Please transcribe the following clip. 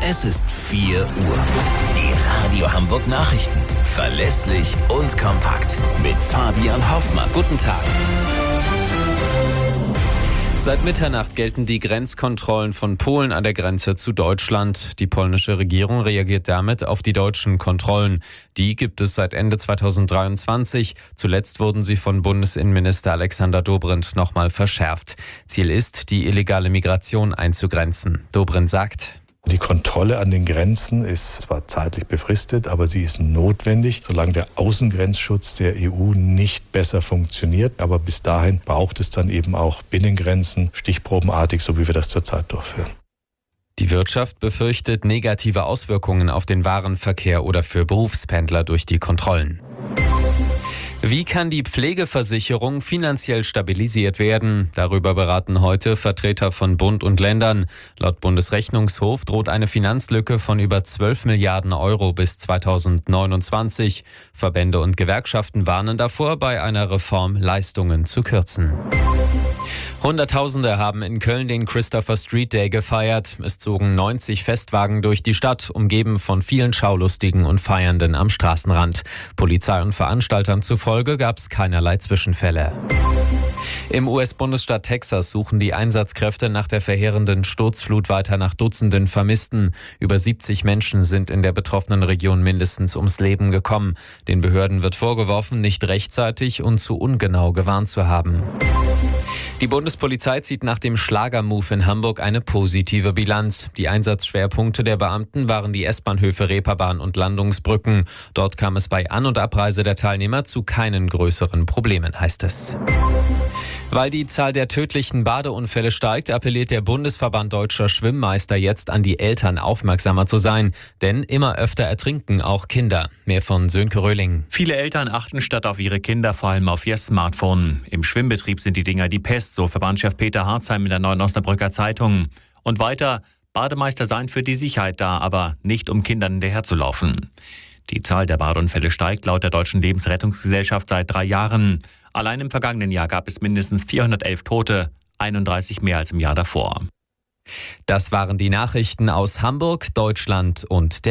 Es ist 4 Uhr. Die Radio Hamburg Nachrichten. Verlässlich und kompakt. Mit Fabian Hoffmann. Guten Tag. Seit Mitternacht gelten die Grenzkontrollen von Polen an der Grenze zu Deutschland. Die polnische Regierung reagiert damit auf die deutschen Kontrollen. Die gibt es seit Ende 2023. Zuletzt wurden sie von Bundesinnenminister Alexander Dobrindt nochmal verschärft. Ziel ist, die illegale Migration einzugrenzen. Dobrindt sagt: Die Kontrolle an den Grenzen ist zwar zeitlich befristet, aber sie ist notwendig, solange der Außengrenzschutz der EU nicht besser funktioniert. Aber bis dahin braucht es dann eben auch Binnengrenzen, stichprobenartig, so wie wir das zurzeit durchführen. Die Wirtschaft befürchtet negative Auswirkungen auf den Warenverkehr oder für Berufspendler durch die Kontrollen. Wie kann die Pflegeversicherung finanziell stabilisiert werden? Darüber beraten heute Vertreter von Bund und Ländern. Laut Bundesrechnungshof droht eine Finanzlücke von über 12 Milliarden Euro bis 2029. Verbände und Gewerkschaften warnen davor, bei einer Reform Leistungen zu kürzen. Hunderttausende haben in Köln den Christopher Street Day gefeiert. Es zogen 90 Festwagen durch die Stadt, umgeben von vielen Schaulustigen und Feiernden am Straßenrand. Polizei und Veranstaltern zufolge gab es keinerlei Zwischenfälle. Im US-Bundesstaat Texas suchen die Einsatzkräfte nach der verheerenden Sturzflut weiter nach Dutzenden Vermissten. Über 70 Menschen sind in der betroffenen Region mindestens ums Leben gekommen. Den Behörden wird vorgeworfen, nicht rechtzeitig und zu ungenau gewarnt zu haben. Die Bundespolizei zieht nach dem Schlagermove in Hamburg eine positive Bilanz. Die Einsatzschwerpunkte der Beamten waren die S-Bahnhöfe Reeperbahn und Landungsbrücken. Dort kam es bei An- und Abreise der Teilnehmer zu keinen größeren Problemen, heißt es. Weil die Zahl der tödlichen Badeunfälle steigt, appelliert der Bundesverband Deutscher Schwimmmeister jetzt an die Eltern, aufmerksamer zu sein. Denn immer öfter ertrinken auch Kinder. Mehr von Sönke Röhling. Viele Eltern achten statt auf ihre Kinder vor allem auf ihr Smartphone. Im Schwimmbetrieb sind die Dinger die Pest, so Verbandschef Peter Harzheim in der Neuen Osnabrücker Zeitung. Und weiter, Bademeister seien für die Sicherheit da, aber nicht um Kindern hinterherzulaufen. Die Zahl der Badeunfälle steigt laut der Deutschen Lebensrettungsgesellschaft seit 3 Jahren. Allein im vergangenen Jahr gab es mindestens 411 Tote, 31 mehr als im Jahr davor. Das waren die Nachrichten aus Hamburg, Deutschland und der